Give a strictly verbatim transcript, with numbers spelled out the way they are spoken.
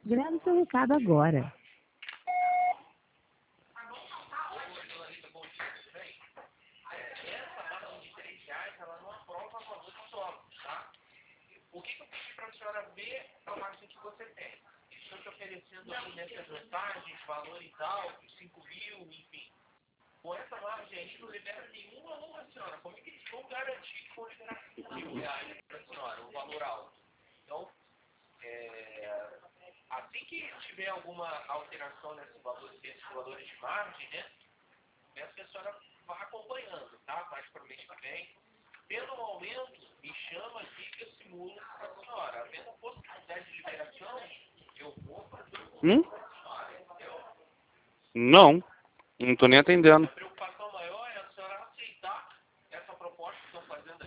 Grave seu recado agora. O que, que eu pedi para a senhora ver a margem que você tem? Estou te oferecendo aqui nessas vantagens, valor e tal, cinco mil, enfim. Com essa margem aí, não libera nenhuma aluno, senhora. Como é que eles vão garantir que vão liberar cinco mil reais para a senhora, um valor alto? Então, é, assim que tiver alguma alteração nesses valores, nesses valores de margem, né? Peço que a senhora vá acompanhando, tá? Mais para o mês que vem. Tendo um aumento, me chama aqui que eu simulo para a senhora. Havendo possibilidade de liberação, eu vou fazer o Hum? Não, não tô nem atendendo.